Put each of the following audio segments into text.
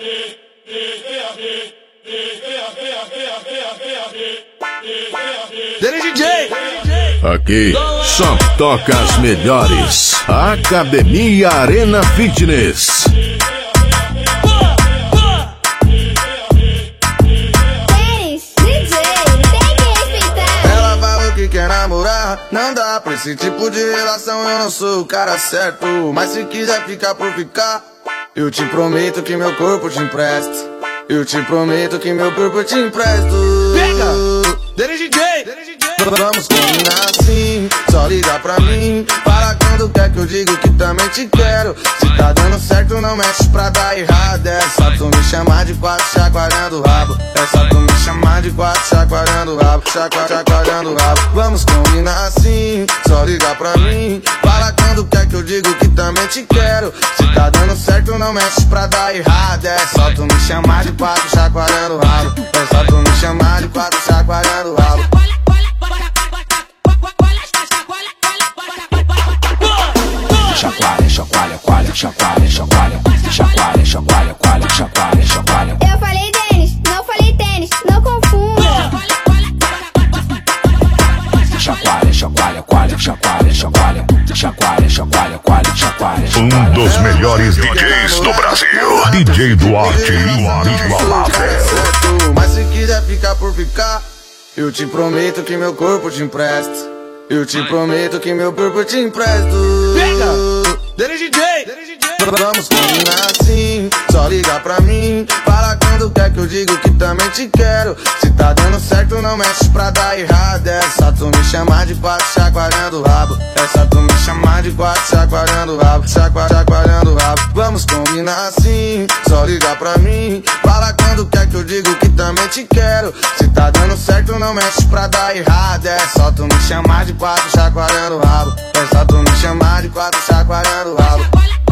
Aqui só toca as melhores. Academia Arena Fitness. Ela falou que quer namorar, não dá pra esse tipo de relação. Eu não sou o cara certo, mas se quiser ficar por ficar, eu te prometo que meu corpo te empresto. Eu te prometo que meu corpo te empresto. Pega! Dele DJ! Vamos combinar assim, só liga pra mim. Fala quando quer que eu digo que também te quero. Se tá dando certo não mexe pra dar errado. É só tu me chamar de quatro chacoalhando o rabo. É só tu me chamar de quatro chacoalhando o rabo. Chacoalhando o rabo. Vamos combinar assim, só liga pra mim. Fala quando quer que eu digo que também te quero. Se tá dando certo não mexe pra dar errado. É só tu me chamar de quatro chacoalhando o rabo. É só tu me chamar de quatro chacoalhando o rabo. Chacoalha, chacoalha, coalha, chacoalha, chacoalha, chacoalha, chacoalha, coalha, chacoalha, chacoalha. Eu falei tênis, não falei tênis, não confunda. Chacoalha, chacoalha, coalha, chacoalha, chacoalha, chacoalha, chacoalha, coalha, chacoalha. Um dos melhores DJs do Brasil. DJ Duarte inigualável. Mas se quiser ficar por ficar, eu te prometo que meu corpo te empresto. Eu te prometo que meu corpo te empresto. Pega! Dele DJ! Vamos combinar assim, só liga pra mim. Fala quando quer que eu digo que também te quero. Se tá dando certo não mexe pra dar errado. É só tu me chamar de quatro chacoalhando o rabo. É só tu me chamar de quatro chacoalhando o rabo. Chacoalhando o rabo. Vamos combinar assim, só liga pra mim. Fala quando quer que eu digo que também te quero. Se tá dando certo não mexe pra dar errado. É só tu me chamar de quatro chacoalhando o rabo. É só tu me chamar de quatro chacoalhando o rabo.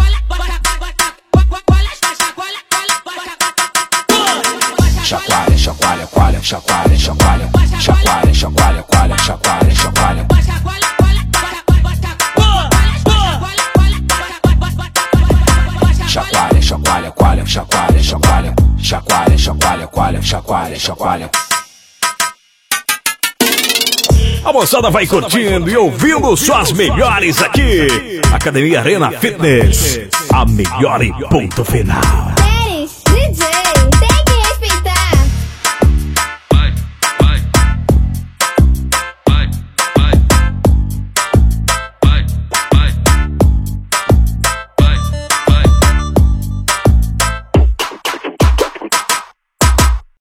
Chacoalha, chacoalha, coalha, chacoalha, chacoalha, chacoalha, chacoalha, coalha, chacoalha, chacoalha. Chacoalha, chacoalha, coalha, chacoalha, chacoalha, chacoalha, chacoalha, coalha, chacoalha, chacoalha. A moçada vai curtindo e ouvindo só as melhores aqui. Academia Arena Fitness. A melhor e ponto final.